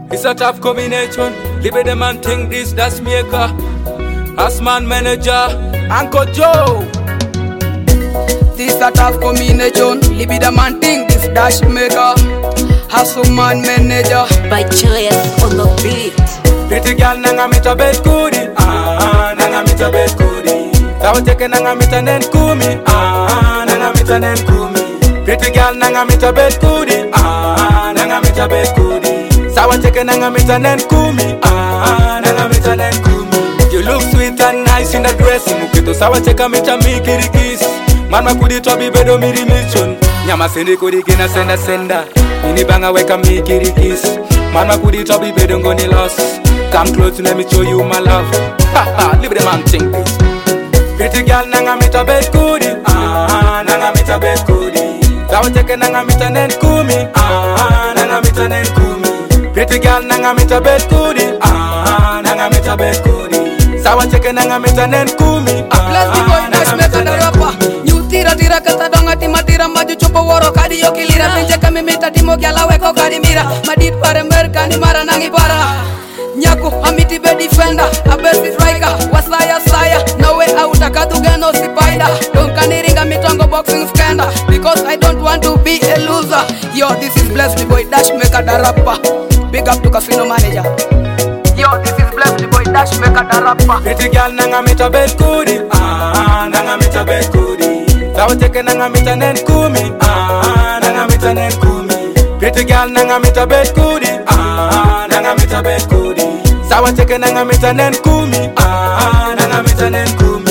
It's a tough combination. Live the man think this, that's maker. As man manager, Uncle Joe. This a tough combination. Live the man think this, dash maker. Hustle man manager. By Joyous on the beat. Pretty girl nanga mita bed kudi. Nanga mita bed kudi. Sawa teke nanga mita nen kumi. Nanga mita nen kumi. Pretty girl nanga mita bed kudi. Nanga mita bed kudi. Sawa teke nanga mita nen kumi. Nanga mita nen kumi. You look sweet and nice in the dress. Mukito sawa teka mita mikirikis. Mama kudi tobi bedo miri mission. Nyama sendi kudi kina senda senda. Mini banga weka mikirikis. Mama kudi tobi bedo ngoni lost. Come close to let me show you my love. Live the man think this. Pretty girl nanga mita bed kudi. Nanga mita bed kudi. Sawa teke nanga mita nen kumi. Nanga mita nen kumi. Pretty girl nanga mita bed kudi. Nanga mita bed kudi. Sawa teke nanga mita nen kumi. Bless the boy dash maker the rapper. New tira kata donga tima tira maju chopo woro kadi yo kilira. Pinje kami mita timo gyala weko kadi mira. Madit pare merka ni mara nangi para. Nyaku amiti be defender, a best striker, wasaya saya. No way out akaduga no spider. Don't kaniringa mitongo boxing scandal, because I don't want to be a loser. Yo, this is Bless the boy dash maker the rapper. Big up to casino manager. Yo, this is Bless the boy dash maker the rapper. Pretty girl nanga mita bed kudi. Nanga mita bed kudi. Sawa teke nanga mita nen kumi. Nanga mita nen kumi. Pretty girl nanga mita bed kudi. Nanga mita bed kudi. Sawa teke nanga mita nen kumi. Nanga mita nen kumi.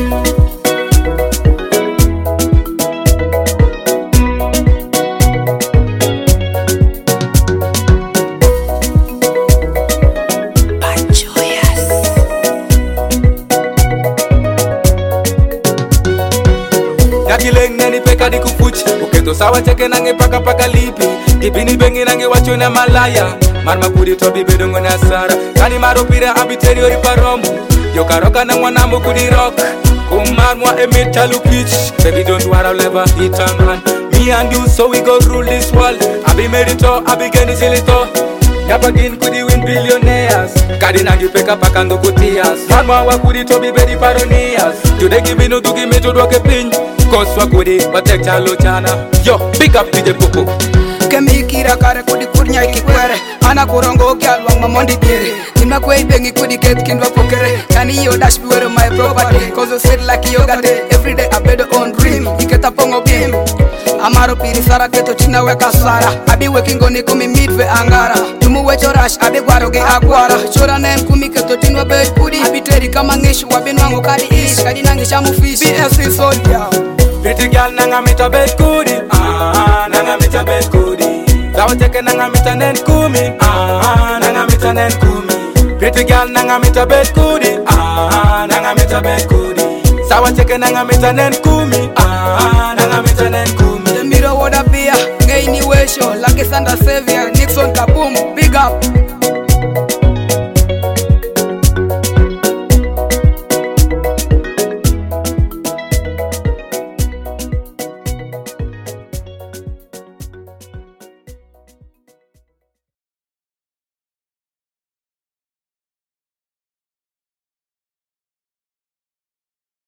Nakileng nani peka di kupuchi. Ukento sawa teke nange paka lipi. Kipini bengi nange wacho na malaya. Marma kudi tobi bedongo na sara. Kani maro pira abiterio riparomu. Yo karoka na mwanambo kudi rock. Kumarmwa emita lukich. Baby don't worry, I'll never hit a man. Me and you so we go rule this world. I be merito, I be geni silito. Yapagin kudi win billionaires. Kadi nangi peka pakando kutias. Marma wa kudi tobi bedi paronias. Today give me no to give me to doke pin. Cause wa kudi batek chalo chana. Yo, big up DJ Popo. Kemi kira kare kudi kurnya ikikwere. Ana kurongo gyal wang mamondi jere. Nima kwe bengi kudi ket kindwa pokere. Kani yo dash biwere my property. Cause you said like yo gate. Every day I better on dream. Iketa pongo bim. Amaro piri sara keto china weka sara. Abi working goni kumi midwe angara. Tumu wecho rush abi gwaro ge agwara. Chora nen kumi keto tinwa bed kudi. Abi teri kama ngeshu wabi nwango kadi ish. Kadi nangisha mufish. BSC soldier. Pretty girl nanga mita bed kudi. Nanga mita bed kudi. Sawa teke nanga mita nen kumi. Nanga mita nen kumi. Pretty girl nanga mita bed kudi. Nanga mita bed kudi. Sawa teke nanga mita nen kumi. Nanga mita nen kumi. The mirror would appear. Ngaini Wesho, Lucky Santa Savior, Nixon Kaboom. Big up.